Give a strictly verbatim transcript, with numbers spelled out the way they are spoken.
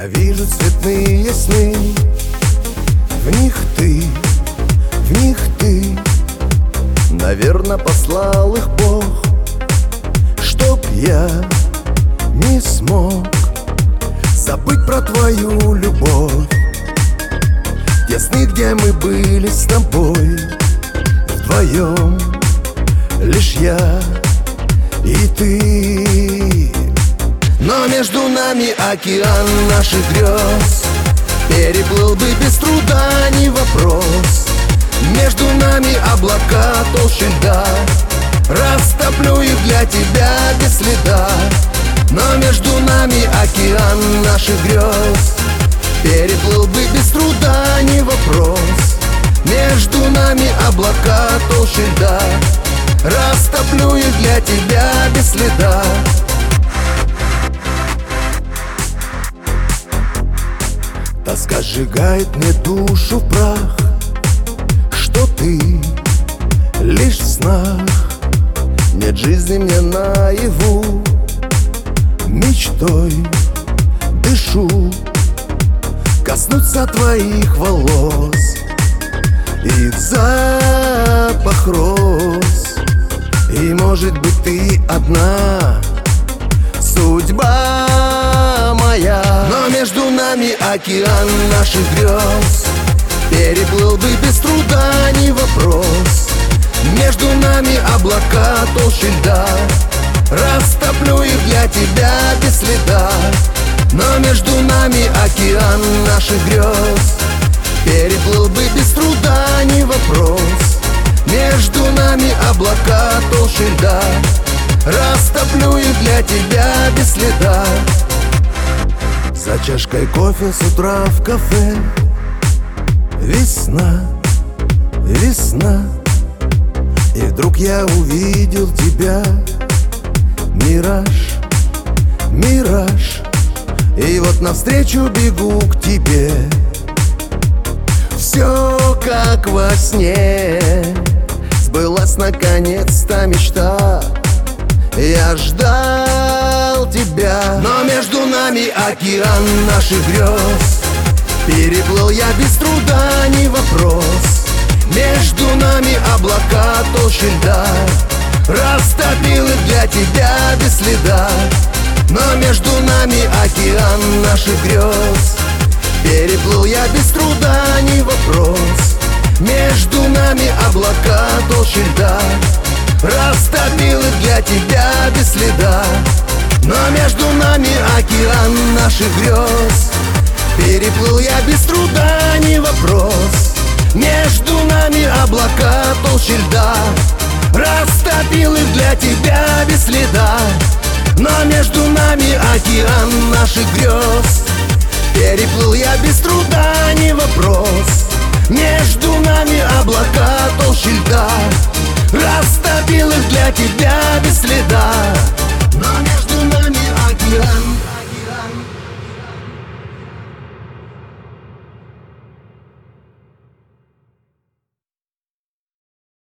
Я вижу цветные сны, в них ты, в них ты. Наверно, послал их Бог, чтоб я не смог забыть про твою любовь. Те сны, где мы были с тобой вдвоем, лишь я и ты. Но между нами океан наших грез переплыл бы без труда, не вопрос. Между нами облака толще льда, растоплю их для тебя без следа. Но между нами океан наших грез переплыл бы без труда, не вопрос. Между нами облака толще льда, растоплю их для тебя без следа. Тоска сжигает мне душу в прах, что ты лишь в снах. Нет жизни мне наяву, мечтой дышу коснуться твоих волос. Их запах роз, и может быть ты одна судьба моя. Но между нами океан наших грез переплыл бы без труда, не вопрос. Между нами облака толще льда, растоплю их для тебя без следа. Но между нами океан наших грез переплыл бы без труда, не вопрос. Между нами облака толще льда, растоплю их для тебя без следа. За чашкой кофе с утра в кафе весна, весна. И вдруг я увидел тебя, мираж, мираж. И вот навстречу бегу к тебе. Все как во сне, сбылась наконец-то мечта. Я ждал тебя, но между нами океан наших грез переплыл я без труда, не вопрос. Между нами облака толще льда, растопил их для тебя без следа. Но между нами океан наших грез переплыл я без труда, не вопрос. Между нами облака толще льда, растопил их для тебя без следа. Но между нами океан наших грез переплыл я без труда, не вопрос. Между нами облака толще льда, растопил их для тебя без следа. Но между нами океан наших грез переплыл я без труда, не вопрос. Между нами облака толще льда, растопил их для тебя без следа.